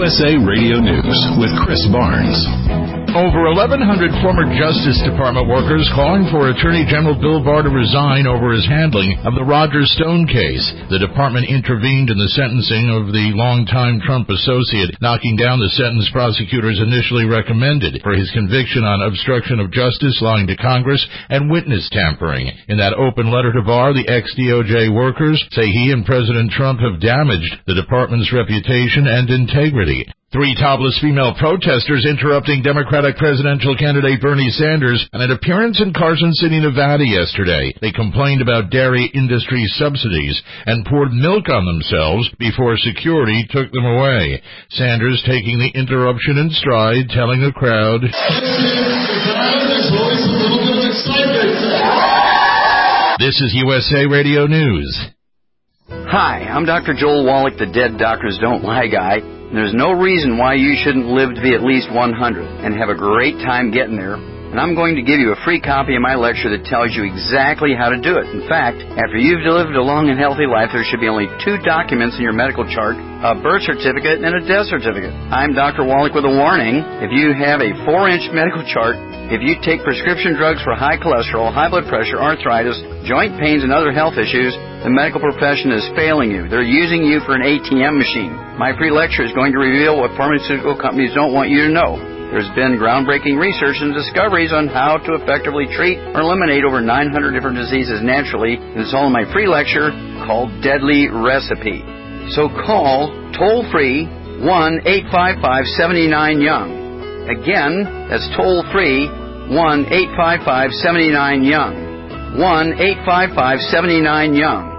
USA Radio News with Chris Barnes. Over 1,100 former Justice Department workers calling for Attorney General Bill Barr to resign over his handling of the Roger Stone case. The department intervened in the sentencing of the longtime Trump associate, knocking down the sentence prosecutors initially recommended for his conviction on obstruction of justice, lying to Congress, and witness tampering. In that open letter to Barr, the ex-DOJ workers say he and President Trump have damaged the department's reputation and integrity. 3 topless female protesters interrupting Democratic presidential candidate Bernie Sanders at an appearance in Carson City, Nevada yesterday. They complained about dairy industry subsidies and poured milk on themselves before security took them away. Sanders taking the interruption in stride, telling the crowd, "This is USA Radio News." Hi, I'm Dr. Joel Wallach, the Dead Doctors Don't Lie guy. There's no reason why you shouldn't live to be at least 100 and have a great time getting there. And I'm going to give you a free copy of my lecture that tells you exactly how to do it. In fact, after you've lived a long and healthy life, there should be only 2 documents in your medical chart, a birth certificate and a death certificate. I'm Dr. Wallach with a warning. If you have a 4-inch medical chart, if you take prescription drugs for high cholesterol, high blood pressure, arthritis, joint pains, and other health issues, the medical profession is failing you. They're using you for an ATM machine. My free lecture is going to reveal what pharmaceutical companies don't want you to know. There's been groundbreaking research and discoveries on how to effectively treat or eliminate over 900 different diseases naturally, and it's all in my free lecture called Deadly Recipe. So call toll-free 1-855-79-YOUNG. Again, that's toll-free 1-855-79-YOUNG. 1-855-79-YOUNG.